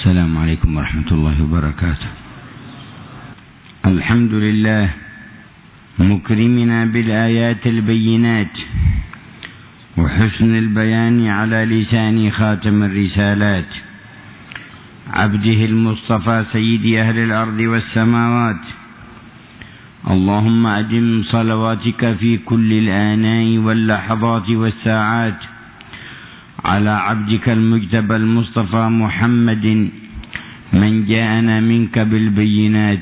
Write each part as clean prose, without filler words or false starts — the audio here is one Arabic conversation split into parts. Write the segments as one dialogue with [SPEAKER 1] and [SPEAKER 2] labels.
[SPEAKER 1] السلام عليكم ورحمة الله وبركاته. الحمد لله مكرمنا بالآيات البينات وحسن البيان على لسان خاتم الرسالات عبده المصطفى سيد أهل الأرض والسماوات. اللهم أدم صلواتك في كل الآناء واللحظات والساعات على عبدك المجتبى المصطفى محمد من جاءنا منك بالبينات،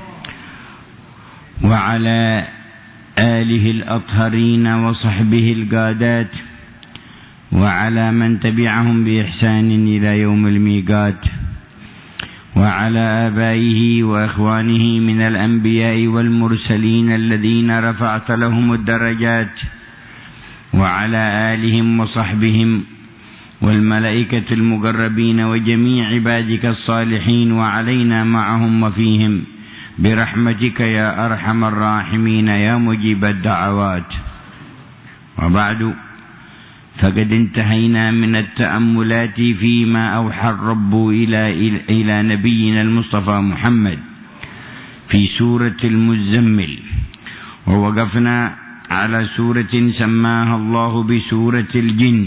[SPEAKER 1] وعلى آله الأطهرين وصحبه القادات، وعلى من تبعهم بإحسان إلى يوم الميقات، وعلى آبائه وإخوانه من الأنبياء والمرسلين الذين رفعت لهم الدرجات، وعلى آلهم وصحبهم والملائكة المقربين وجميع عبادك الصالحين، وعلينا معهم وفيهم برحمتك يا أرحم الراحمين يا مجيب الدعوات. وبعد، فقد انتهينا من التأملات فيما أوحى الرب إلى نبينا المصطفى محمد في سورة المزمل، ووقفنا على سورة سماها الله بسورة الجن.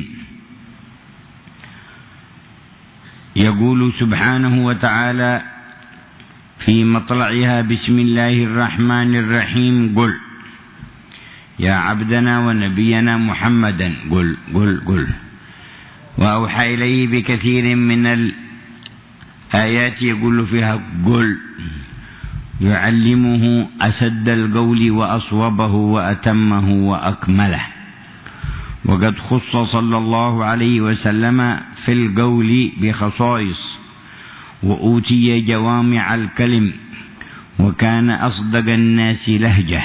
[SPEAKER 1] يقول سبحانه وتعالى في مطلعها: بسم الله الرحمن الرحيم. قل يا عبدنا ونبينا محمدا قل قل قل. وأوحى إليه بكثير من الآيات يقول فيها قل، يعلمه أسد القول وأصوبه وأتمه وأكمله. وقد خص صلى الله عليه وسلم في القول بخصائص، وأوتي جوامع الكلم، وكان أصدق الناس لهجة.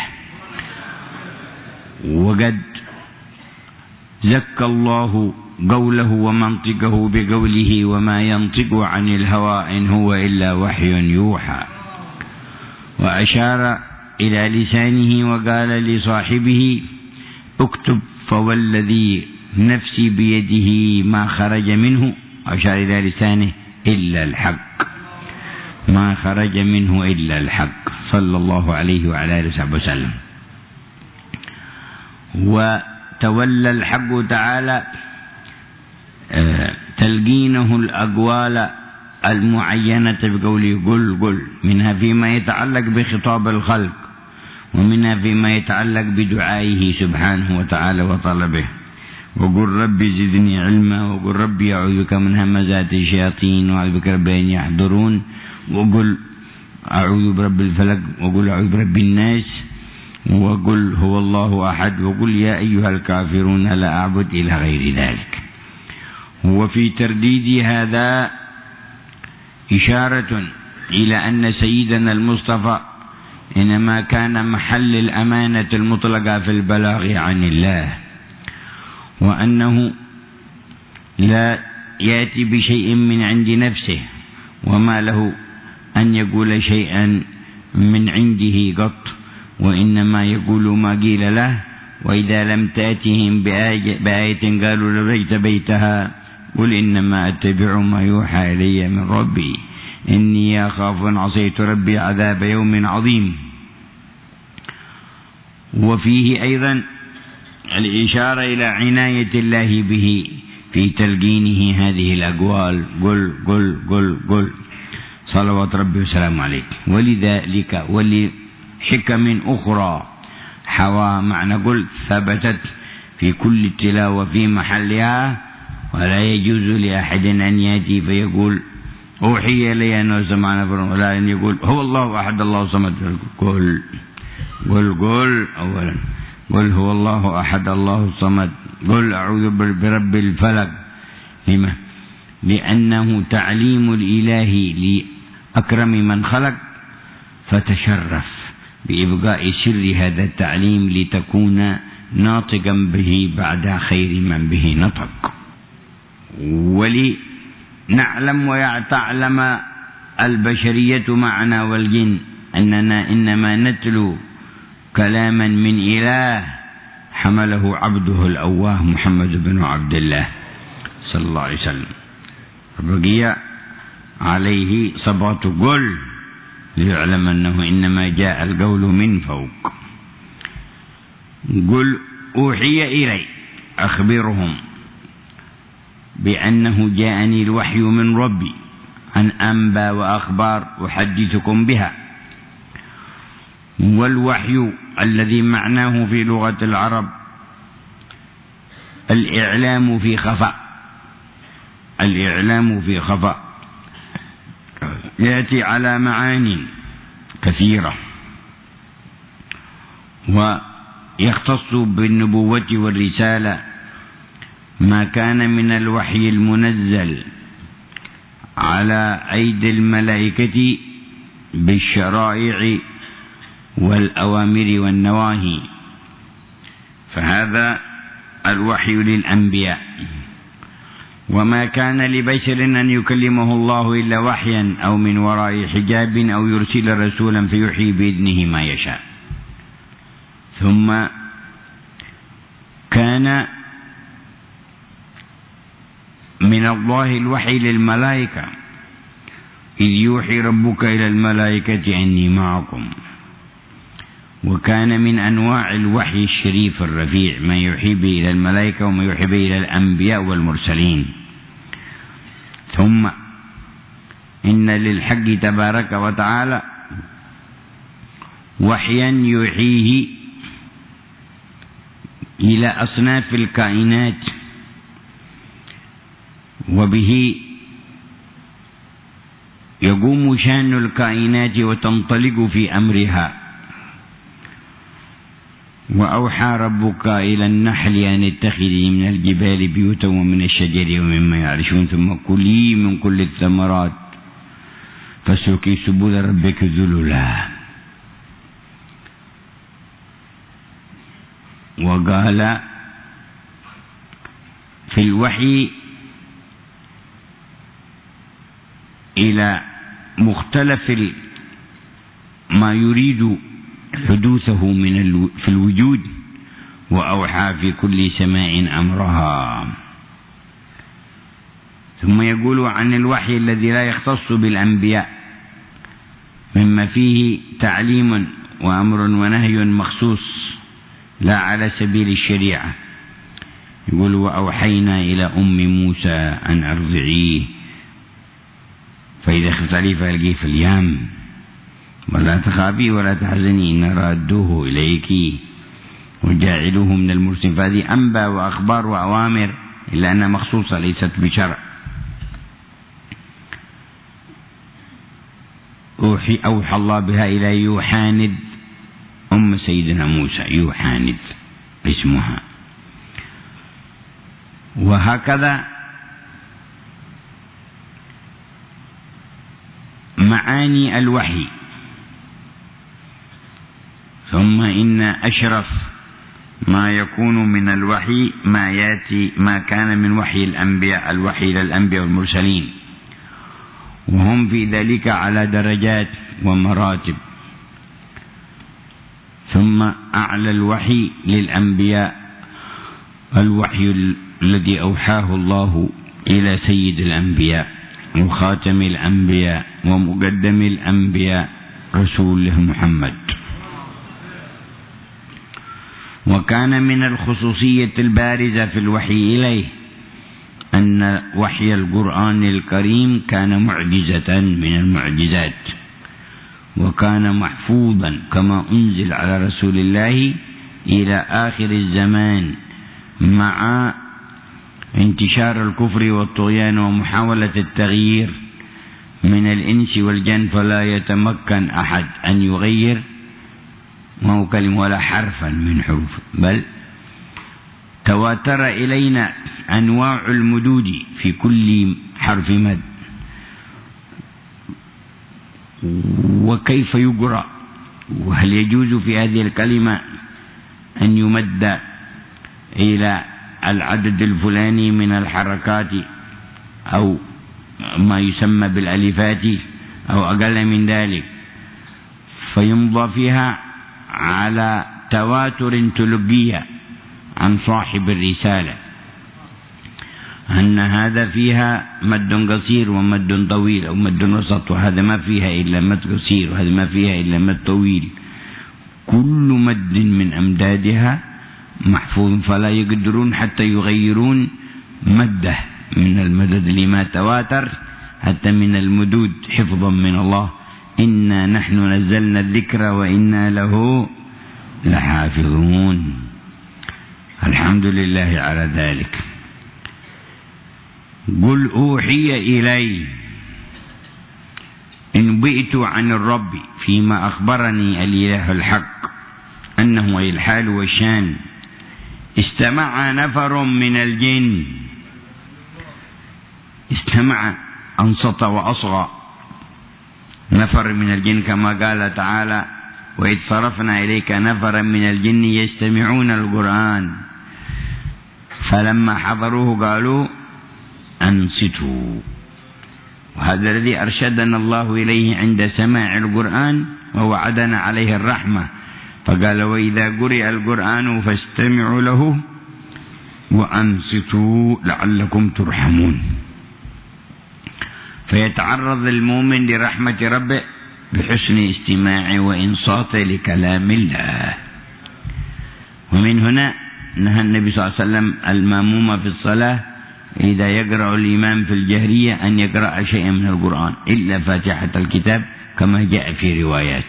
[SPEAKER 1] وقد زكى الله قوله ومنطقه بقوله: وما ينطق عن الهوى إن هو إلا وحي يوحى. وأشار إلى لسانه وقال لصاحبه: اكتب فوالذي نفسي بيده ما خرج منه، أشار إلى لسانه إلا الحق، ما خرج منه إلا الحق، صلى الله عليه وعلى آله وسلم. وتولى الحق تعالى تلقينه الأقوال المعينة بقوله قل قل، منها فيما يتعلق بخطاب الخلق، ومنها فيما يتعلق بدعائه سبحانه وتعالى وطلبه. وقل ربي زدني علما، وقل ربي أعوذ بك من همزات الشياطين وأعوذ بك رب أن يحضرون، وقل أعوذ برب الفلق، وقل أعوذ برب الناس، وقل هو الله أحد، وقل يا أيها الكافرون لا أعبد إلى غير ذلك. وفي ترديد هذا إشارة إلى أن سيدنا المصطفى إنما كان محل الأمانة المطلقة في البلاغ عن الله، وأنه لا يأتي بشيء من عند نفسه، وما له أن يقول شيئا من عنده قط، وإنما يقول ما قيل له. وإذا لم تأتهم بآية قالوا لبيت بيتها، قل إنما أتبع ما يوحى إلي من ربي إني أخاف إن عصيت ربي عذاب يوم عظيم. وفيه أيضا الإشارة إلى عناية الله به في تلقينه هذه الأقوال قل قل قل قل، صلوات ربي وسلام عليك. ولذلك ولحكم أخرى حوى معنى قل ثبتت في كل التلاوة في محلها، ولا يجوز لأحد أن يأتي فيقول أوحي إلي أنه سمعنا فرم، ولا أن يقول هو الله أحد الله الصمد. قل قل قل أولا، قل هو الله أحد الله الصمد، قل أعوذ برب الفلق. لما؟ لأنه تعليم الإله لأكرم من خلق، فتشرف بإبقاء سر هذا التعليم لتكون ناطقا به بعد خير من به نطق. ولنعلم ويعلم البشرية معنا والجن أننا إنما نتلو كلاما من إله حمله عبده الأواه محمد بن عبد الله صلى الله عليه وسلم. البقية عليه صبغة قل ليعلم أنه إنما جاء القول من فوق. قل أوحي إلي، أخبرهم بأنه جاءني الوحي من ربي عن أنباء وأخبار أحدثكم بها. والوحي الذي معناه في لغة العرب الإعلام في خفاء، الإعلام في خفاء يأتي على معاني كثيرة، ويختص بالنبوة والرسالة ما كان من الوحي المنزل على أيدي الملائكة بالشرائع والأوامر والنواهي، فهذا الوحي للأنبياء. وما كان لبشر أن يكلمه الله إلا وحيا أو من وراء حجاب أو يرسل رسولا فيحيي بإذنه ما يشاء. ثم كان من الله الوحي للملائكة، إذ يوحي ربك إلى الملائكة أني معكم. وكان من أنواع الوحي الشريف الرفيع ما يوحي به إلى الملائكة وما يوحي به إلى الأنبياء والمرسلين. ثم إن للحق تبارك وتعالى وحيا يوحيه إلى أصناف الكائنات، وبه يقوم شأن الكائنات وتنطلق في أمرها. وأوحى ربك إلى النحل أن اتخذي من الجبال بيوتا ومن الشجر ومما يعرشون ثم كلي من كل الثمرات فاسلكي سبل ربك ذللا. وقال في الوحي إلى مختلف ما يريد حدوثه في الوجود، وأوحى في كل سماء أمرها. ثم يقول عن الوحي الذي لا يختص بالأنبياء مما فيه تعليم وأمر ونهي مخصوص لا على سبيل الشريعة. يقول وأوحينا إلى أم موسى أن أرضعيه فإذا خفت عليه فألقيه في اليم ولا تخافي ولا تحزني إن رادوه إليك وجاعلوه من المرسلين. فهذه أنباء وأخبار وأوامر إلا أنها مخصوصة ليست بشرع. أوحى الله بها إلى يوحاند أم سيدنا موسى، يوحاند اسمها. وهكذا معاني الوحي. ثم إن أشرف ما يكون من الوحي ما كان من وحي الأنبياء، الوحي للأنبياء والمرسلين، وهم في ذلك على درجات ومراتب. ثم أعلى الوحي للأنبياء الوحي الذي أوحاه الله إلى سيد الأنبياء وخاتم الأنبياء ومقدم الأنبياء رسوله محمد. وكان من الخصوصية البارزة في الوحي إليه أن وحي القرآن الكريم كان معجزة من المعجزات، وكان محفوظا كما أنزل على رسول الله إلى آخر الزمان، مع انتشار الكفر والطغيان ومحاولة التغيير من الإنس والجن، فلا يتمكن أحد أن يغير ما هو كلمة ولا حرفا من حروف، بل تواتر إلينا أنواع المدود في كل حرف مد، وكيف يقرأ، وهل يجوز في هذه الكلمة أن يمد إلى العدد الفلاني من الحركات أو ما يسمى بالألفات أو أقل من ذلك، فيمضى فيها على تواتر تلقية عن صاحب الرسالة. أن هذا فيها مد قصير ومد طويل أو مد وسط، وهذا ما فيها إلا مد قصير وهذا ما فيها إلا مد طويل. كل مد من أمدادها محفوظ، فلا يقدرون حتى يغيرون مده من المدد لما تواتر حتى من المدود حفظا من الله. إنا نحن نزلنا الذكر وإنا له لحافظون. الحمد لله على ذلك. قل أوحي إلي انبئت عن الرب فيما أخبرني الإله الحق أنه أي الحال والشان استمع نفر من الجن. استمع أنصت وأصغى نفر من الجن، كما قال تعالى: وإذ صرفنا إليك نفرا من الجن يستمعون القرآن فلما حضروه قالوا أنصتوا. وهذا الذي أرشدنا الله إليه عند سماع القرآن ووعدنا عليه الرحمة، فقال: وإذا قرئ القرآن فاستمعوا له وأنصتوا لعلكم ترحمون. فيتعرض المؤمن لرحمة ربه بحسن استماع وإنصات لكلام الله. ومن هنا نهى النبي صلى الله عليه وسلم المأموم في الصلاة إذا يقرأ الإمام في الجهرية أن يقرأ شيئا من القرآن إلا فاتحة الكتاب كما جاء في روايات،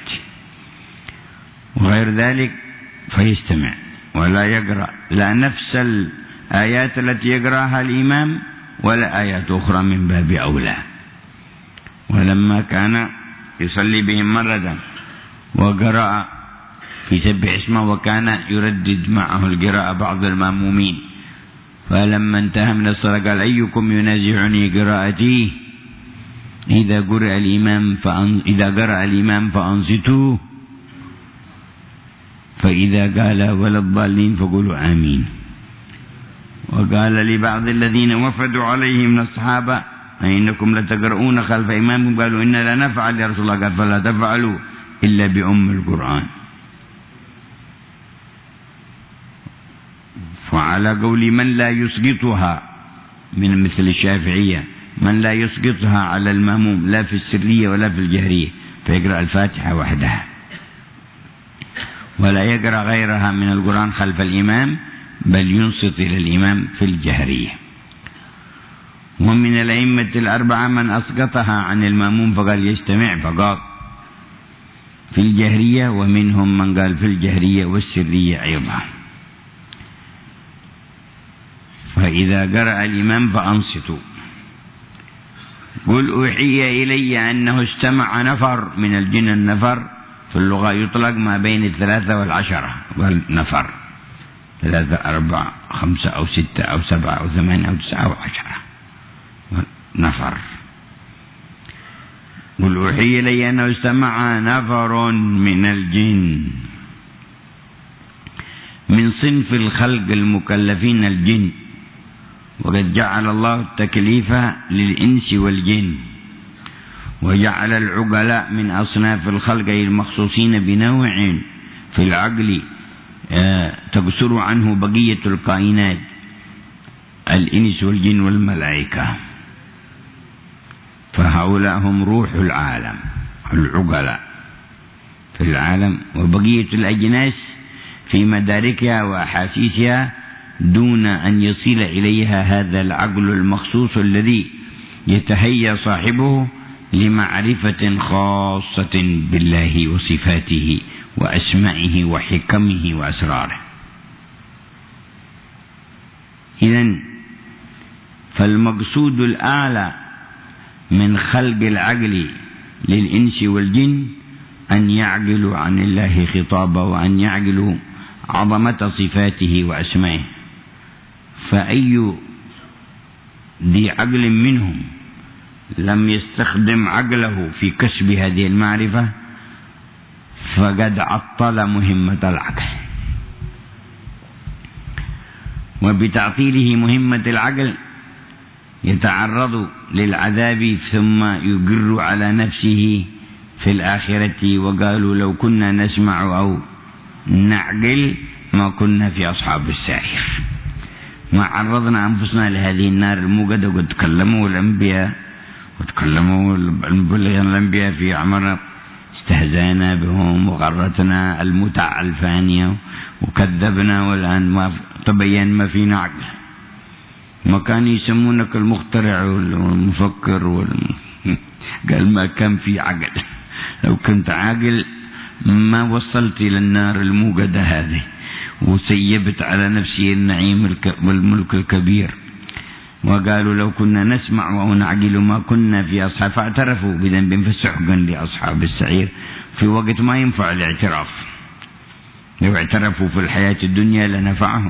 [SPEAKER 1] وغير ذلك فيستمع ولا يقرأ لا نفس الآيات التي يقرأها الإمام ولا آيات أخرى من باب أولى. ولما كان يصلي بهم مرة وقرأ في سبح اسمه وكان يردد معه القراءة بعض المأمومين، فلما انتهى من الصلاة قال: أيكم ينازعني قراءتي؟ إذا قرأ الإمام فأنصتوا، فإذا قال ولا الضالين فقولوا آمين. وقال لبعض الذين وفدوا عليه من الصحابة: أئنكم لتقرؤون خلف إمامكم؟ قالوا: إنا لا نفعل يا رسول الله. قال: فلا تفعلوا إلا بأم القرآن. وعلى قول من لا يسقطها من مثل الشافعية، من لا يسقطها على المأموم لا في السرية ولا في الجهرية، فيقرأ الفاتحة وحدها ولا يقرأ غيرها من القرآن خلف الإمام، بل ينصت إلى الإمام في الجهرية. ومن الأئمة الأربعة من أسقطها عن المأموم فقال يستمع فقط في الجهرية، ومنهم من قال في الجهرية والسرية أيضا. فإذا قرأ الإمام فأنصتوا. قل أوحي إلي أنه استمع نفر من الجن. النفر في اللغة يطلق ما بين 3 و10، والنفر 3 4 5 أو 6 أو 7 أو 8 أو 9 أو 10 نفر. قل أوحي إلي أنه استمع نفر من الجن من صنف الخلق المكلفين الجن، وقد جعل الله التكليف للإنس والجن، وجعل العقلاء من أصناف الخلق المخصوصين بنوع في العقل تقصر عنه بقية الكائنات الإنس والجن والملائكة، فهؤلاء هم روح العالم العقلاء في العالم، وبقية الأجناس في مداركها وأحاسيسها دون أن يصل إليها هذا العقل المخصوص الذي يتهيأ صاحبه لمعرفة خاصة بالله وصفاته وأسمائه وحكمه وأسراره. إذن فالمقصود الأعلى من خلق العقل للإنس والجن أن يعقلوا عن الله خطابه، وأن يعقلوا عظمة صفاته وأسمائه. فأي ذي عقل منهم لم يستخدم عقله في كسب هذه المعرفة فقد عطل مهمة العقل، وبتعطيله مهمة العقل يتعرض للعذاب ثم يقر على نفسه في الآخرة. وقالوا لو كنا نسمع أو نعقل ما كنا في أصحاب السعير. ما عرضنا أنفسنا لهذه النار الموقدة. وقد تكلموا الأنبياء وتكلموا الأنبياء في عمر، استهزانا بهم وغرتنا المتع الفانية وكذبنا، والآن ما تبين ما فينا عقل. ما كانوا يسمونك المخترع والمفكر قال ما كان في عقل. لو كنت عاقل ما وصلت إلى النار الموقدة هذه وسيبت على نفسي النعيم والملك الكبير. وقالوا لو كنا نسمع أو نعقل ما كنا في أصحاب، فاعترفوا بذنب فسحقا لأصحاب السعير في وقت ما ينفع الاعتراف. لو اعترفوا في الحياة الدنيا لنفعهم.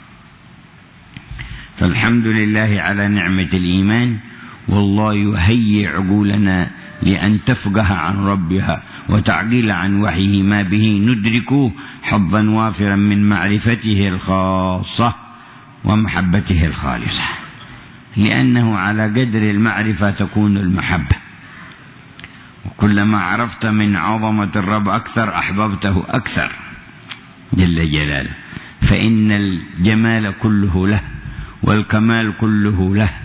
[SPEAKER 1] فالحمد لله على نعمة الإيمان، والله يهيئ عقولنا لأن تفقه عن ربها وتعقل عن وحيه ما به ندرك حظا وافرا من معرفته الخاصة ومحبته الخالصة، لأنه على قدر المعرفة تكون المحبة. وكلما عرفت من عظمة الرب أكثر أحببته أكثر جل جلاله، فإن الجمال كله له، والكمال كله له،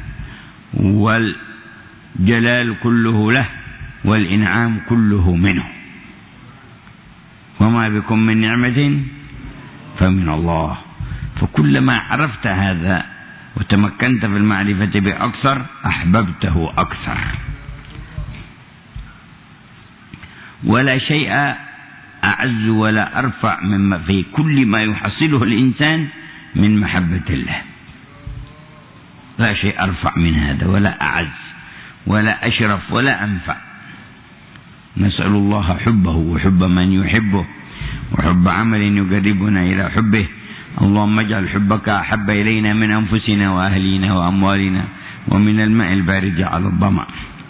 [SPEAKER 1] والجلال كله له، والإنعام كله منه. وما بكم من نعمة فمن الله. فكلما عرفت هذا وتمكنت في المعرفة بأكثر أحببته أكثر. ولا شيء أعز ولا أرفع مما في كل ما يحصله الإنسان من محبة الله. لا شيء أرفع من هذا، ولا أعز ولا أشرف ولا أنفع. نسأل الله حبه وحب من يحبه وحب عمل يقربنا إلى حبه. اللهم اجعل حبك أحب إلينا من أنفسنا وأهلينا وأموالنا ومن الماء البارد على الظمأ.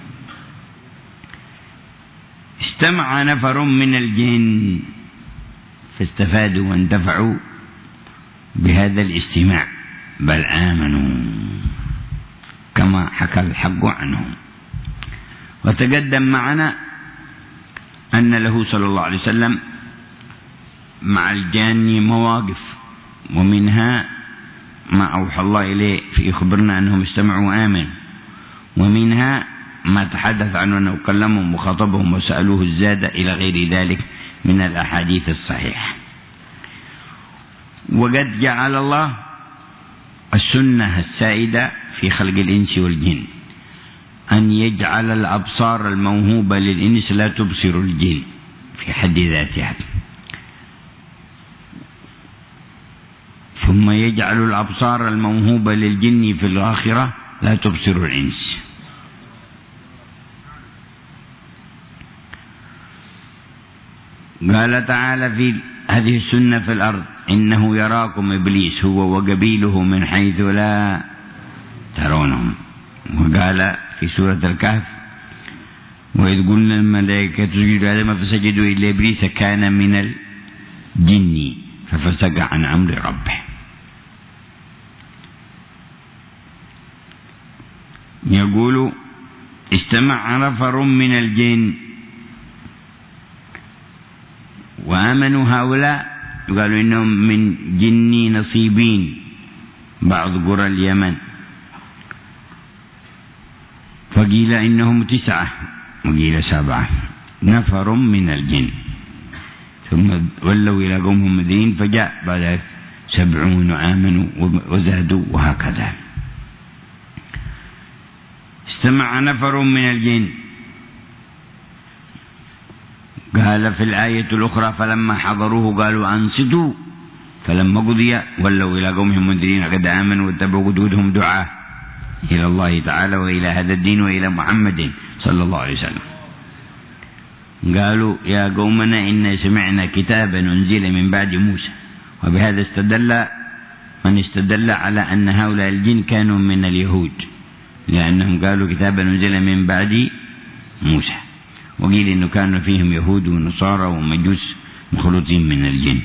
[SPEAKER 1] استمع نفر من الجن فاستفادوا وانتفعوا بهذا الاستماع، بل آمنوا كما حكى الحق عنهم. وتقدم معنا أن له صلى الله عليه وسلم مع الجان مواقف، ومنها ما أوحى الله إليه في إخبرنا أنهم استمعوا وآمنوا، ومنها ما تحدث عنه أنه كلمهم وخاطبهم وسألوه الزاد إلى غير ذلك من الأحاديث الصحيحة. وقد جعل الله السنة السائدة في خلق الإنس والجن أن يجعل الأبصار الموهوبة للإنس لا تبصر الجن في حد ذاتها، ثم يجعل الأبصار الموهوبة للجن في الآخرة لا تبصر الإنس. قال تعالى في هذه السنة في الأرض: إنه يراكم إبليس هو وقبيله من حيث لا ترونهم. وقال في سورة الكهف: وإذ قلنا الملائكة اسجدوا لآدم فسجدوا إلا إبليس كان من الجن ففسق عن أمر ربه. يقول: استمع نفر من الجن وآمنوا هؤلاء، قالوا إنهم من جني نصيبين بعض قرى اليمن، فقيل إنهم 9 وقيل 7 نفر من الجن، ثم ولوا إلى قومهم مدين، فجاء بعد 70 آمنوا وزادوا وهكذا. استمع نفر من الجن. قال في الآية الأخرى: فلما حضروه قالوا أنصتوا، فلما قضي ولوا إلى قومهم منذرين قد آمنوا واتبعوا قدودهم دعاء إلى الله تعالى وإلى هذا الدين وإلى محمد صلى الله عليه وسلم. قالوا: يا قومنا إن سمعنا كتابا أنزل من بعد موسى. وبهذا استدل على أن هؤلاء الجن كانوا من اليهود، لأنهم قالوا كتابا أنزل من بعد موسى، وقيل إنه كانوا فيهم يهود ونصارى ومجوس مخلوطين من الجن.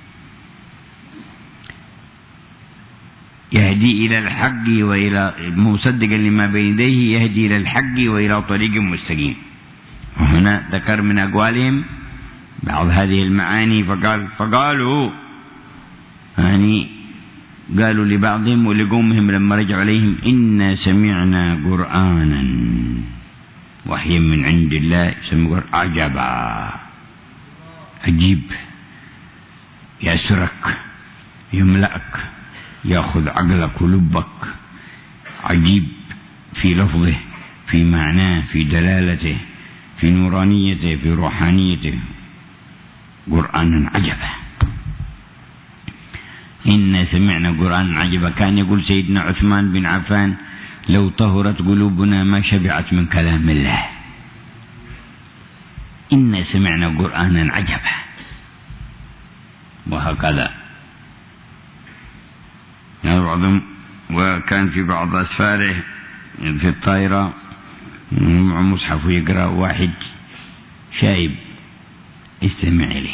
[SPEAKER 1] يهدي إلى الحق وإلى مصدقا لما بين يديه، يهدي إلى الحق وإلى طريق مستقيم. وهنا ذكر من أقوالهم بعض هذه المعاني، فقالوا يعني قالوا لبعضهم ولقومهم لما رجعوا عليهم: إنا سمعنا قرآنا وحيا من عند الله يسمى عجبا، عجيب، يأسرك، يملأك، يأخذ عقلك ولبك، عجيب في لفظه، في معناه، في دلالته، في نورانيته، في روحانيته، قرآنا عجبا. إنا سمعنا قرآنا عجبا. كان يقول سيدنا عثمان بن عفان: لو طهرت قلوبنا ما شبعت من كلام الله. إنا سمعنا قرآنا عجبا. وهكذا وكان في بعض أسفاره في الطائرة مصحف يقرأ، واحد شايب استمع إليه،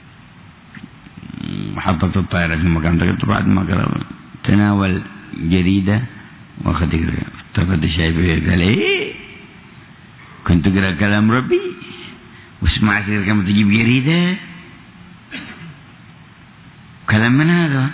[SPEAKER 1] حطت الطائرة في مكان تقرأ، بعد ما قرأ تناول جريدة واخذ يقرأ، افتقد الشايب قال: إيه كنت أقرأ كلام ربي واسمعت كم تجيب جريدة؟ كلام من هذا؟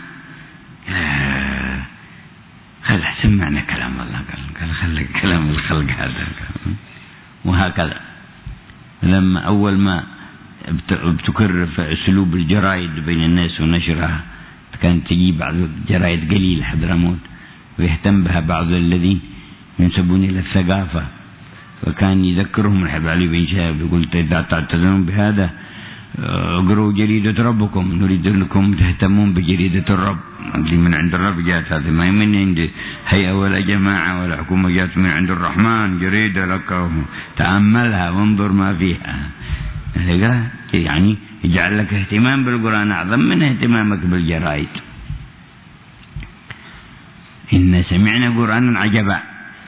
[SPEAKER 1] قال: سمعنا كلام الله. قال: خلي كلام الخلق هذا. وهكذا لما أول ما بتكرر في أسلوب الجرائد بين الناس ونشرها، كانت تجي بعض الجرائد قليل حضرموت ويهتم بها بعض الذين ينسبون إلى الثقافة، فكان يذكرهم الحبيب علي بن شهاب يقول: إذا تعتذرون بهذا اقروا جريدة ربكم، نريد لكم تهتمون بجريدة الرب اللي من عند الرب جاءت، هذه ما من عند هيئة ولا جماعة ولا حكومة، جاءت من عند الرحمن، جريدة لك تأملها وانظر ما فيها. يعني يجعل لك اهتمام بالقرآن أعظم من اهتمامك بالجرائد. إن سمعنا قرآنا عجبا.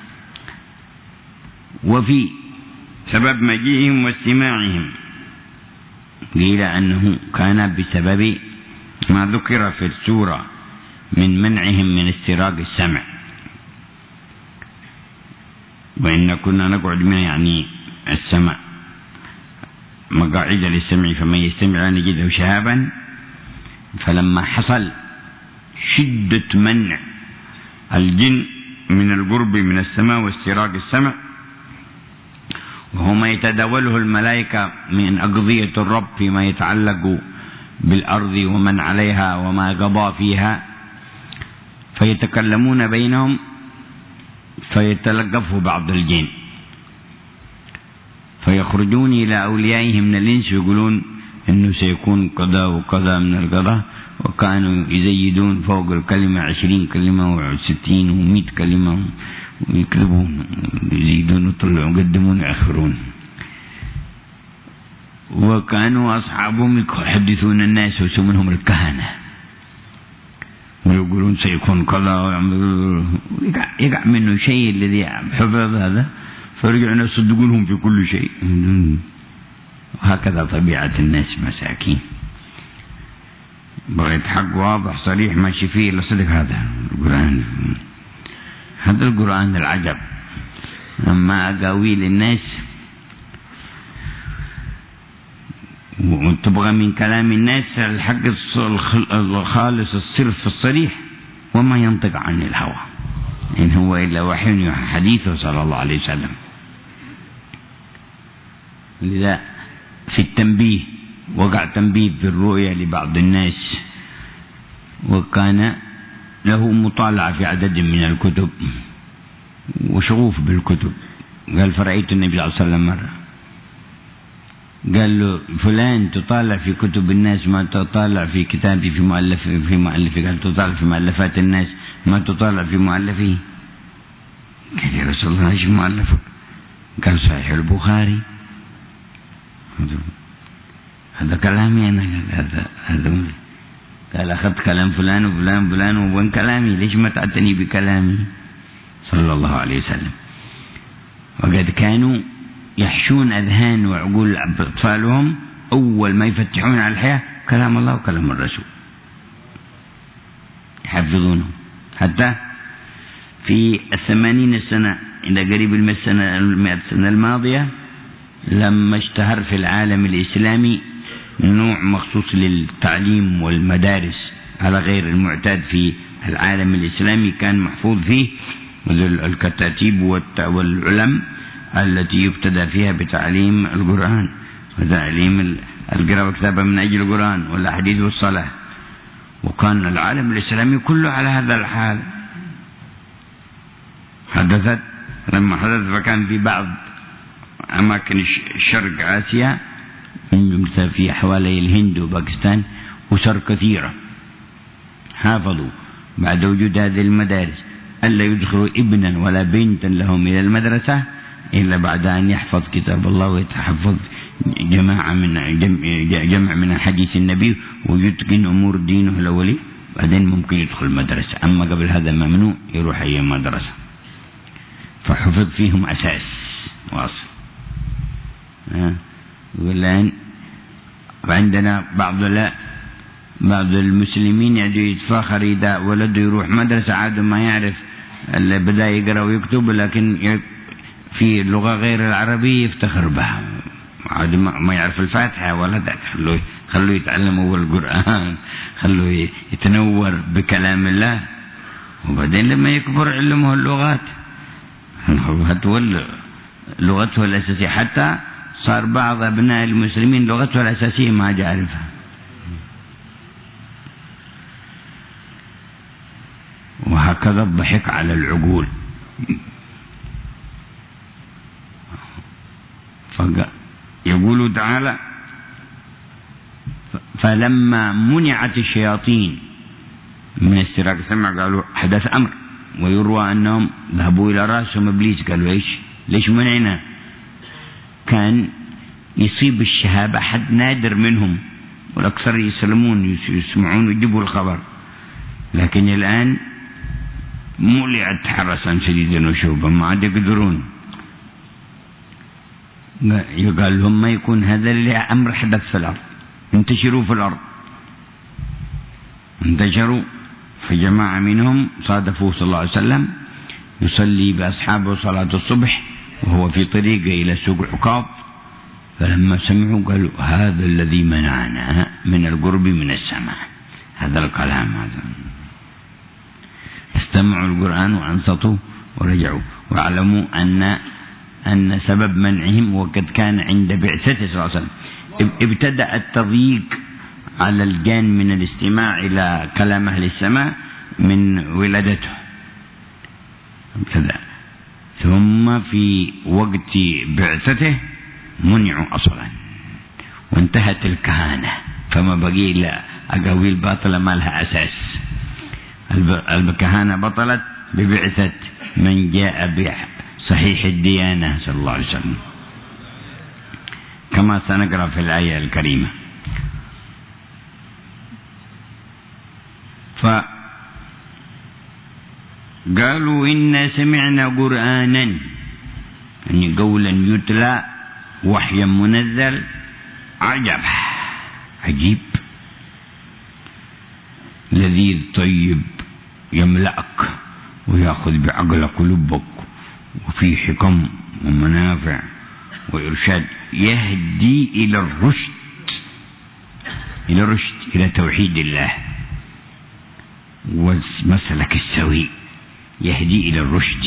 [SPEAKER 1] وفي سبب مجيئهم واستماعهم قيل أنه كان بسبب ما ذكر في السورة من منعهم من استراق السمع، وإن كنا نقعد منه يعني السمع مقاعد للسمع، فمن يستمع نجده شهابا. فلما حصل شدة منع الجن من القرب من السماء واستراق السمع، وهو ما يتداوله الملائكة من أقضية الرب فيما يتعلق بالأرض ومن عليها وما قضى فيها، فيتكلمون بينهم فيتلقفه بعض الجن، فيخرجون إلى أوليائهم من الإنس ويقولون إنه سيكون قضاء وقضاء من القضاء، وكانوا يزيدون فوق الكلمة 20 كلمة و60 و100 كلمة ويكذبون، يزيدون ويطلعون يقدمون ويأخرون. وكانوا أصحابهم يحدثون الناس ويسمونهم الكهنة ويقولون سيكون قضاء، يقع منه شيء الذي حفظ هذا فرجعنا يصدقونهم في كل شيء. وهكذا طبيعة الناس مساكين، بغيت حق واضح صريح ماشي فيه إلا صدق. هذا القرآن، هذا القرآن العجب. أما أقاويل الناس وتبغى من كلام الناس الحق الخالص الصرف الصريح، وما ينطق عن الهوى إن هو إلا وحي حديثه صلى الله عليه وسلم. لذا في التنبيه وقع تنبيه بالرؤيا لبعض الناس، وكان له مطالعة في عدد من الكتب وشغوف بالكتب. قال: فرأيت النبي صلى الله عليه وسلم مرة قال له: فلان تطالع في كتب الناس ما تطالع في كتابي في مؤلفي. قال: تطالع في مؤلفات الناس ما تطالع في مؤلفي. قال: يا رسول الله ايش مؤلفك؟ قال: صحيح البخاري. هذا كلامي أنا. هذا قال: أخذت كلام فلان وفلان فلان وين كلامي؟ ليش ما تعتني بكلامي؟ صلى الله عليه وسلم. وقد كانوا يحشون أذهان وعقول أطفالهم أول ما يفتحون على الحياة كلام الله وكلام الرسول، يحفظونه. حتى في 80 سنة إلى قريب 100 سنة الماضية لما اشتهر في العالم الإسلامي نوع مخصوص للتعليم والمدارس على غير المعتاد في العالم الإسلامي كان محفوظ فيه الكتاتيب والعلم التي يبتدى فيها بتعليم القرآن وتعليم القراءة والكتابة من أجل القرآن والأحاديث والصلاة. وكان العالم الإسلامي كله على هذا الحال. لما حدث فكان في بعض أماكن شرق آسيا في حوالي الهند وباكستان أسر كثيرة حافظوا بعد وجود هذه المدارس ألا يدخلوا ابنا ولا بنتا لهم إلى المدرسة إلا بعد أن يحفظ كتاب الله ويتحفظ جمع من حديث النبي ويتقن أمور دينه الأولي، بعدين ممكن يدخل المدرسة. أما قبل هذا ممنوع يروح أي مدرسة. فحفظ فيهم أساس واصل. والآن عندنا بعض المسلمين يتفاخر إذا ولده يروح مدرسة عاد ما يعرف بدأ يقرأ ويكتب، لكن في اللغة غير العربية يفتخر بها، عاد ما يعرف الفاتحة ولا ذاك. خلوه يتعلم أول القرآن، خلوه يتنور بكلام الله، وبعدين لما يكبر علمه اللغات لغته الأساسية. حتى صار بعض أبناء المسلمين لغته الأساسية ما يعرفها. وهكذا الضحك على العقول. يقول تعالى: فلما منعت الشياطين من استراق السمع قالوا حدث أمر، ويروى أنهم ذهبوا إلى رأسهم إبليس قالوا ليش منعنا؟ كان يصيب الشهابة حد نادر منهم، والأكثر يسلمون يسمعون ويجيبوا الخبر، لكن الآن مولعت حرسا شديدا وشوبا ما عاد يقدرون. يقال لهم ما يكون هذا الأمر حدث في الأرض، انتشروا في الأرض. انتشروا، فجماعة منهم صادفوا صلى الله عليه وسلم يصلي بأصحابه صلاة الصبح وهو في طريقه إلى سوق عكاظ، فلما سمعوا قالوا هذا الذي منعنا من القرب من السماء. هذا الكلام هذا. استمعوا القرآن وأنصتوا ورجعوا، واعلموا أن سبب منعهم وقد كان عند بعثته صلى الله عليه وسلم ابتدأ التضييق على الجان من الاستماع إلى كلام أهل السماء من ولادته ابتدأ، ثم في وقت بعثته منعوا أصلا، وانتهت الكهانة، فما بقي إلا أقاويل باطلة ما لها أساس. الكهانة بطلت ببعثة من جاء بصحيح الديانة صلى الله عليه وسلم، كما سنقرأ في الآية الكريمة. فقالوا إنا سمعنا قرآنا، يعني قولا يتلى وحيا منزل عجيب لذيذ طيب يملأك ويأخذ بعقلك ولبك، وفي حكم ومنافع وإرشاد، يهدي إلى الرشد إلى توحيد الله والمسلك السوي، يهدي إلى الرشد.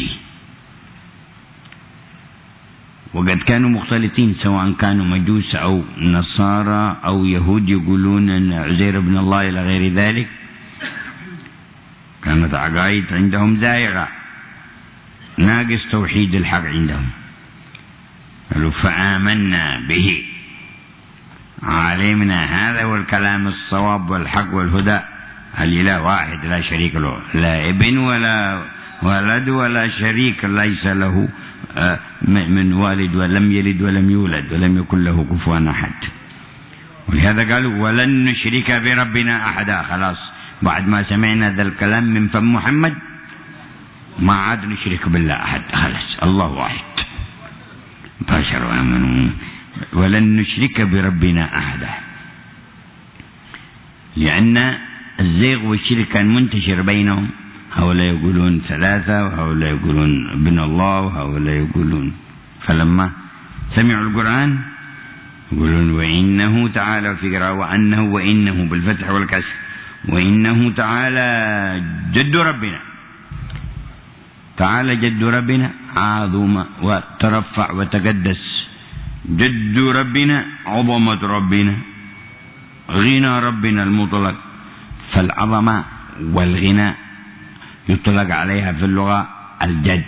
[SPEAKER 1] وقد كانوا مختلطين سواء كانوا مجوس أو نصارى أو يهود يقولون أن عزير ابن الله إلى غير ذلك، كانت عقائد عندهم زائغة ناقص توحيد الحق عندهم. قالوا فآمنا به، علمنا هذا والكلام الصواب والحق والهدى، الإله واحد لا شريك له، لا ابن ولا ولد ولا شريك، ليس له من والد ولم يلد ولم يولد ولم يكن له كفوا أحد. ولهذا قالوا ولن نشرك بربنا أحدا. خلاص بعد ما سمعنا ذا الكلام من فم محمد ما عاد نشرك بالله أحد، خلاص الله واحد. بشر وآمنوا ولن نشرك بربنا أحدا، لأن الزيغ والشرك كان منتشر بينهم، هؤلاء يقولون ثلاثة وهؤلاء يقولون ابن الله وهؤلاء يقولون. فلما سمعوا القرآن يقولون وإنه تعالى في قراءة وأنه وإنه بالفتح والكسر، وإنه تعالى جد ربنا، تعالى جد ربنا عظم وترفع وتقدس. جد ربنا عظمة ربنا، غنى ربنا المطلق. فالعظمة والغنى يطلق عليها في اللغة الجد.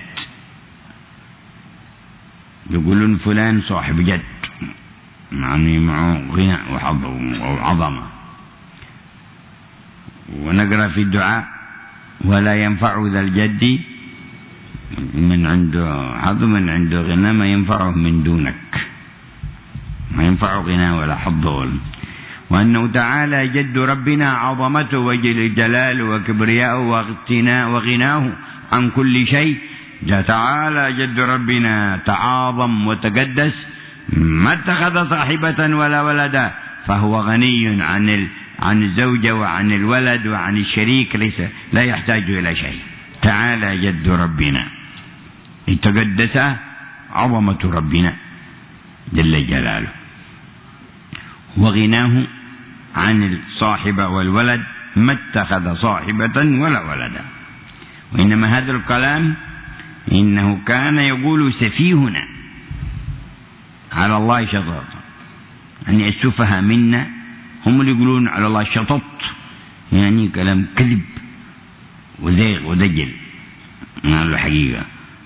[SPEAKER 1] يقولون فلان صاحب جد، يعني معه غنى وعظمة. ونقرأ في الدعاء: ولا ينفع ذا الجد من عنده حظ من عنده غنى ما ينفعه من دونك، ما ينفع غنى ولا حظ. وأنه تعالى جد ربنا عظمته وجل جلاله وكبرياءه وغناه عن كل شيء. تعالى جد ربنا تعاظم وتقدس، ما اتخذ صاحبة ولا ولدا، فهو غني عن الزوجة وعن الولد وعن الشريك، ليس لا يحتاج إلى شيء. تعالى جد ربنا تقدس عظمة ربنا جل جلاله، وغناه عن الصاحبة والولد، ما اتخذ صاحبة ولا ولدا. وإنما هذا الكلام إنه كان يقول سفيهنا على الله شطط، يعني السفهاء منا هم اللي يقولون على الله شطط، يعني كلام كذب وزيغ ودجل على الحقيقة.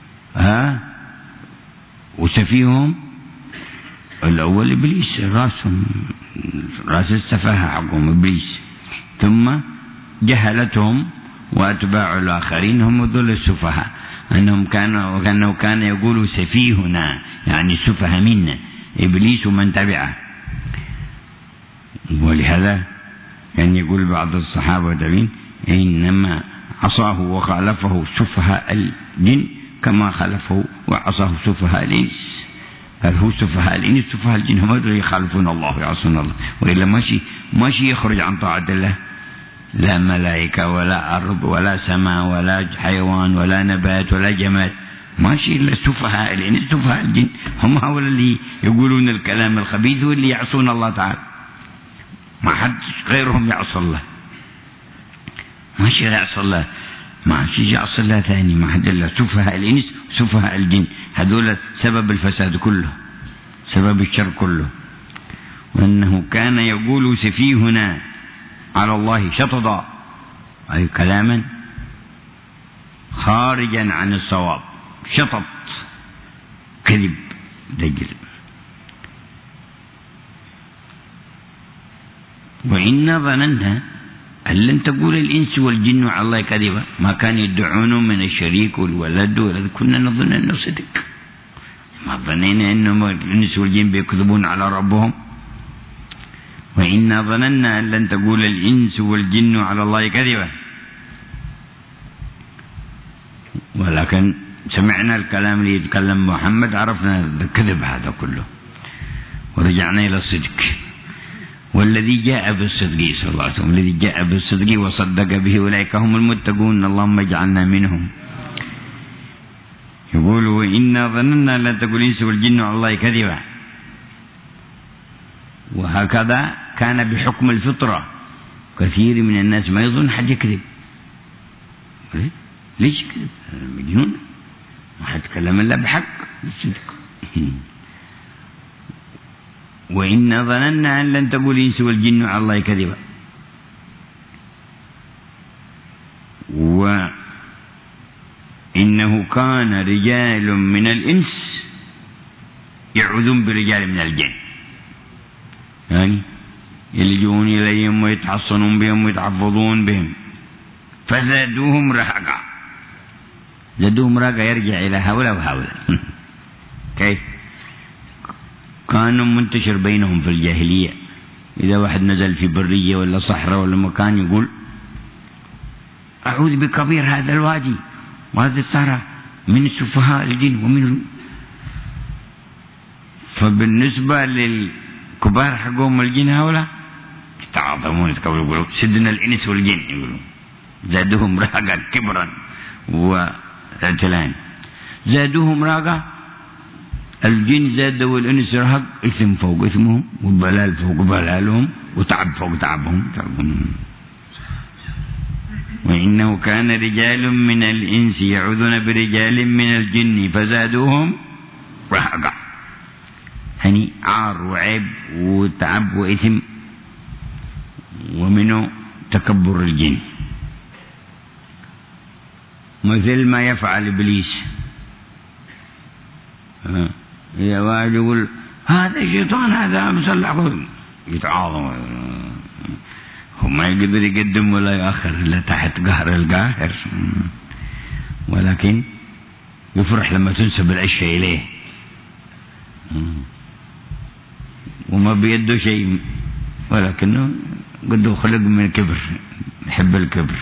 [SPEAKER 1] وسفيهم الأول إبليس، راس السفاهة حقهم إبليس، ثم جهلتهم وأتباع الآخرين هم ذل السفهاء، وكأنه كان يقول سفيهنا يعني السفهاء منا، إبليس ومن تبعه. ولهذا كان يقول بعض الصحابة والتابعين: إنما عصاه وخالفه سفهاء الجن كما خالفه وعصاه سفهاء الإنس. قال هو سفهاء الإنس سفهاء الجن هم اللي يخالفون الله ويعصون الله، وإلا ماشي يخرج عن طاعة الله. لا ملائكة ولا أرض ولا سماء ولا حيوان ولا نبات ولا جماد، ماشي إلا سفهاء الإنس سفهاء الجن، هم هؤلاء اللي يقولون الكلام الخبيث واللي يعصون الله تعالى. ما حد غيرهم يعصى الله، ماشي يعصى الله، ماشي يعصى الله ثاني، ما حد إلا سفهاء الإنس سفهاء الجن. هذول سبب الفساد كله، سبب الشر كله. وأنه كان يقول سفيهنا على الله شططا، أي كلاما خارجا عن الصواب، شطط كذب دجل. وإنا ظننا أن لن تقول الإنس والجن على الله كذبا، ما كان يدعون من الشريك والولد، كنا نظن أنه صدق، ما ظنينا أن الإنس والجن بيكذبون على ربهم. وإنا ظننا أن لن تقول الإنس والجن على الله كذبا، ولكن سمعنا الكلام اللي يتكلم محمد، عرفنا الكذب هذا كله ورجعنا إلى الصدق. والذي جاء بالصدق صلى الله عليه وسلم، الذي جاء بالصدق وصدق به أولئك هم المتقون، اللهم اجعلنا منهم. يقول: وإنا ظننا لن تقول الإنس والجن على الله كذبا. وهكذا كان بحكم الفطرة، كثير من الناس ما يظن حد يكذب. ليش كذب؟ مجنون، ما حد يتكلم إلا بحق بالصدق. وإنا ظننا أن لن تقول الإنس والجن على الله كذبا. وإنه كان رجال من الإنس يعوذون برجال من الجن، يعني يلجون إليهم ويتحصنون بهم ويتحفظون بهم، فزادوهم رهقا. زادوهم رهقا يرجع إلى هؤلاء وهؤلاء. كيف؟ كانوا منتشر بينهم في الجاهلية، إذا واحد نزل في برية ولا صحراء ولا مكان يقول: أعوذ بكبير هذا الوادي وهذا الصحراء من سفهاء الجن ومن. فبالنسبة للكبار حقهم الجن هؤلاء يتعاظمون، يقولوا سدنا الإنس والجن، يقولوا زادوهم رهقا كبرا واعتلان. زادوهم رهقا، الجن زاد والإنس رهق، إثم فوق إثمهم والبلال فوق بلالهم وتعب فوق تعبهم. وإنه كان رجال من الإنس يعوذون برجال من الجن فزادوهم رهقا. يعني عار وعيب وتعب وإثم، ومنه تكبر الجن، مثل ما يفعل إبليس. يا واحد يقول هذا شيطان، هذا مسلح، يتعاظم، وما يقدر يقدم ولا يؤخر إلا تحت قهر القاهر، ولكن يفرح لما تنسب الأشياء إليه، وما بيده شيء، ولكنه قد خلق من الكبر، يحب الكبر.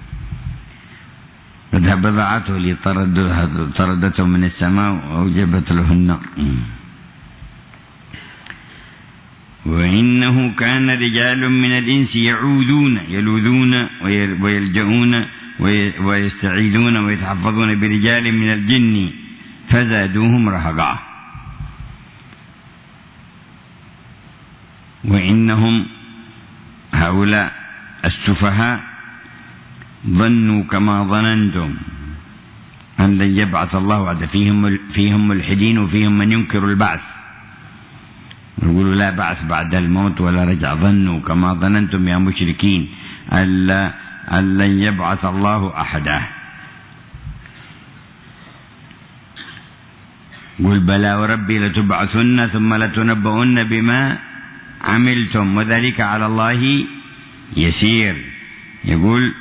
[SPEAKER 1] فذهب بضاعته اللي طردته من السماء وأوجبت له النار. وإنه كان رجال من الإنس يلوذون ويلجؤون ويستعيذون ويتحفظون برجال من الجن فزادوهم رهقا. وإنهم هؤلاء السفهاء ظنوا كما ظننتم أن لن يبعث الله بعد، فيهم ملحدين وفيهم من ينكر البعث، يقولوا لا بعث بعد الموت ولا رجع. ظنوا كما ظننتم يا مشركين أن لن يبعث الله أحدا. قل بلى وربي لتبعثن ثم لتنبؤن بما عملتم وذلك على الله يسير. يقول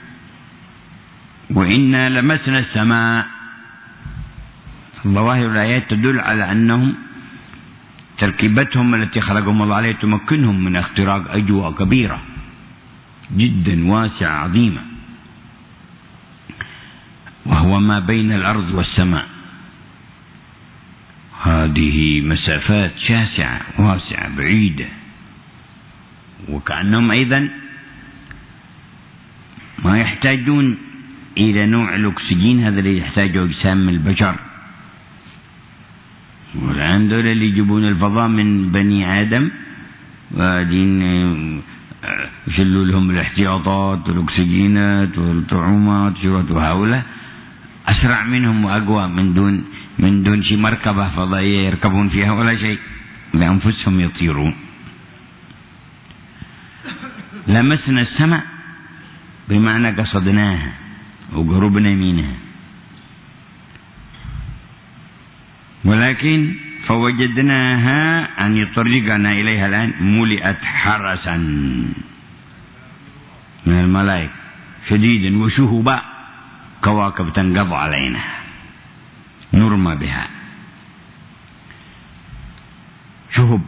[SPEAKER 1] وإنا لمسنا السماء. ظواهر الآيات تدل على أنهم تركيبتهم التي خلقهم الله عليه تمكنهم من اختراق أجواء كبيرة جدا واسعة عظيمة، وهو ما بين الأرض والسماء. هذه مسافات شاسعة واسعة بعيدة، وكأنهم أيضا ما يحتاجون إلى نوع الأكسجين هذا اللي يحتاجه أجسام البشر. والآن دول اللي يجيبون الفضاء من بني آدم وقاعدين يشلوا لهم الاحتياطات والأكسجينات والطعومات، وهؤلاء أسرع منهم وأقوى من دون شي مركبة فضائية يركبون فيها ولا شيء، بأنفسهم يطيرون. لمسنا السماء بمعنى قصدناها وقربنا منها، ولكن فوجدناها أن يطرقنا إليها الآن ملئت حرسا من الملائكة شديدا وشهبا، كواكب تنقض علينا نرمى بها، شهب.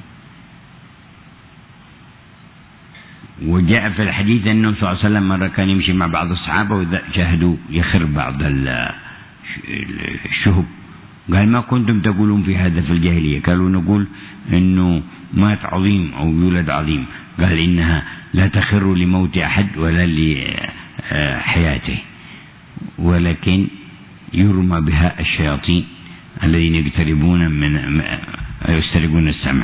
[SPEAKER 1] وجاء في الحديث أنه صلى الله عليه وسلم مرة كان يمشي مع بعض الصحابة وشاهدوا يخر بعض الشهب، قال ما كنتم تقولون في هذا في الجاهلية؟ قالوا نقول إنه مات عظيم أو يولد عظيم. قال إنها لا تخر لموت أحد ولا لحياته، ولكن يرمى بها الشياطين الذين يسترقون السمع.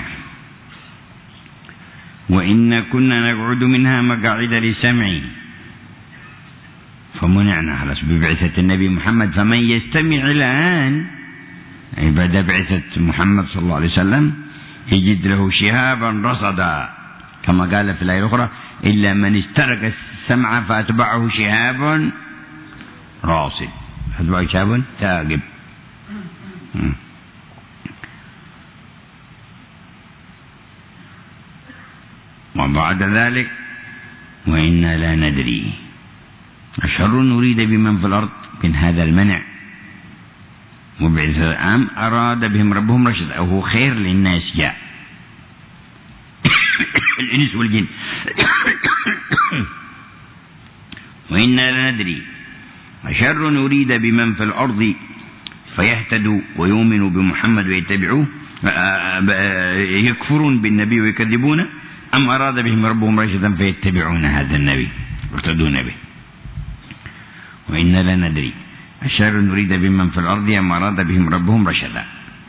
[SPEAKER 1] وإن كنا نقعد منها مقاعد للسمع فمنعنا خلاص ببعثة النبي محمد. فمن يستمع الآن أي بعد بعثة محمد صلى الله عليه وسلم يجد له شهابا رصدا، كما قال في الآية الأخرى إلا من استرق السمع فأتبعه شهاب راصد، أتبعه شهاب ثاقب. وبعد ذلك وإنا لا ندري أشر نريد بمن في الأرض، من هذا المنع مبعث أم أراد بهم ربهم رشد، أو هو خير للناس جاء الإنس والجن. وإنا لا ندري أشر نريد بمن في الأرض فيهتدوا ويؤمنوا بمحمد ويتبعوه، يكفرون بالنبي ويكذبونه، أم أراد بهم ربهم رشدا فيتبعون هذا النبي ويقتدون به. وإنا لا ندري أشر نريد بمن في الأرض أم أراد بهم ربهم رشدا.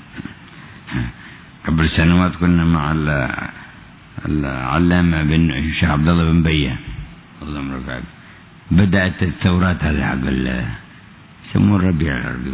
[SPEAKER 1] قبل سنوات كنا مع العلامة بن الشيخ عبد الله بن بية الله يرحمه، بدأت الثورات هذا حق يسموه الربيع العربي.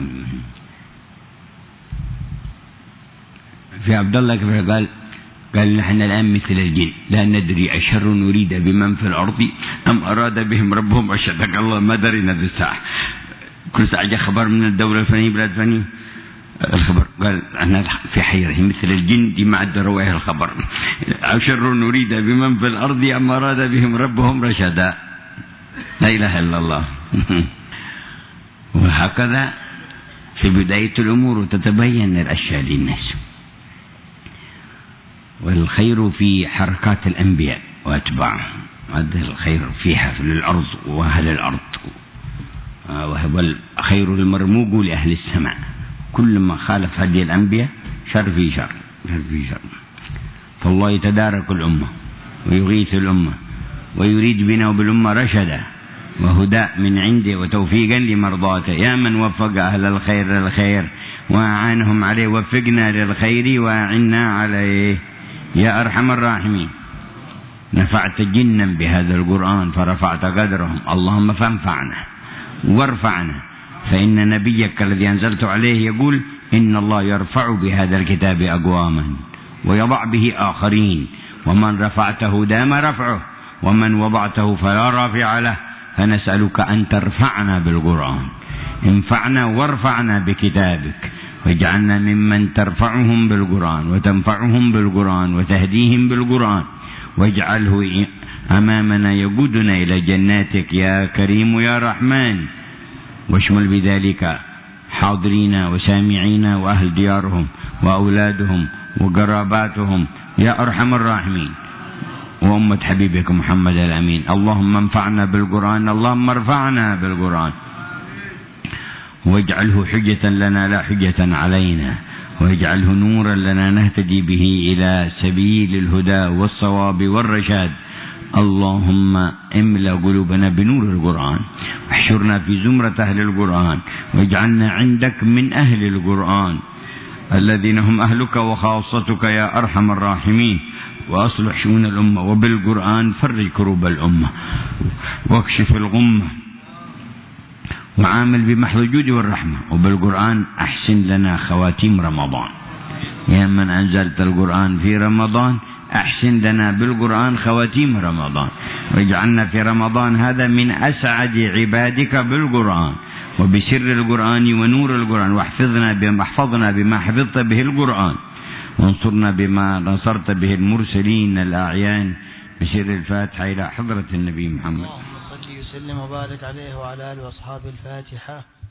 [SPEAKER 1] في عبد الله كيف قال نحن الآن مثل الجن لا ندري أشر نريد بمن في الأرض أم أراد بهم ربهم رشدا. الله ما درينا ذي الساعة، كل ساعة جاء خبر من الدولة الفلانية بلاد فلانية الخبر قال أنا في حيرة مثل الجن دي ما عد رواه الخبر. أشر نريد بمن في الأرض أم أراد بهم ربهم رشدا. لا إله إلا الله. وهكذا في بداية الأمور تتبين الأشياء للناس. والخير في حركات الأنبياء وأتباعهم، هذا الخير فيها في الأرض وأهل الأرض، وهو الخير المرموق لأهل السماء. كل ما خالف هدي الأنبياء شر في شر، شر في شر. فالله يتدارك الأمة ويغيث الأمة ويريد بنا وبالأمة رشدا وهدى من عنده وتوفيقا لمرضاته. يا من وفق أهل الخير للخير وأعانهم عليه، وفقنا للخير وأعنا عليه يا أرحم الراحمين. نفعت جنا بهذا القرآن فرفعت قدرهم، اللهم فانفعنا وارفعنا. فإن نبيك الذي أنزلت عليه يقول إن الله يرفع بهذا الكتاب أقواما ويضع به آخرين، ومن رفعته دام رفعه ومن وضعته فلا رافع له. فنسألك أن ترفعنا بالقرآن، انفعنا وارفعنا بكتابك، واجعلنا ممن ترفعهم بالقرآن وتنفعهم بالقرآن وتهديهم بالقرآن، واجعله أمامنا يقودنا إلى جناتك يا كريم يا رحمن. واشمل بذلك حاضرين وسامعين وأهل ديارهم وأولادهم وقراباتهم يا أرحم الراحمين، وأمة حبيبك محمد الأمين. اللهم انفعنا بالقرآن، اللهم ارفعنا بالقرآن، واجعله حجة لنا لا حجة علينا، واجعله نورا لنا نهتدي به إلى سبيل الهدى والصواب والرشاد. اللهم املأ قلوبنا بنور القرآن، واحشرنا في زمرة أهل القرآن، واجعلنا عندك من أهل القرآن الذين هم أهلك وخاصتك يا أرحم الراحمين. وأصلح شؤون الأمة، وبالقرآن فرج كروب الأمة واكشف الغمة، وعامل بمحض الجود والرحمة. وبالقرآن أحسن لنا خواتيم رمضان، يا من أنزلت القرآن في رمضان أحسن لنا بالقرآن خواتيم رمضان، واجعلنا في رمضان هذا من أسعد عبادك بالقرآن وبسر القرآن ونور القرآن. واحفظنا بما حفظت به القرآن، وانصرنا بما نصرت به المرسلين الأعيان. بسر الفاتحة إلى حضرة النبي محمد.
[SPEAKER 2] اللهم صل وسلم وبارك عليه وعلى آله وأصحابه. الفاتحة.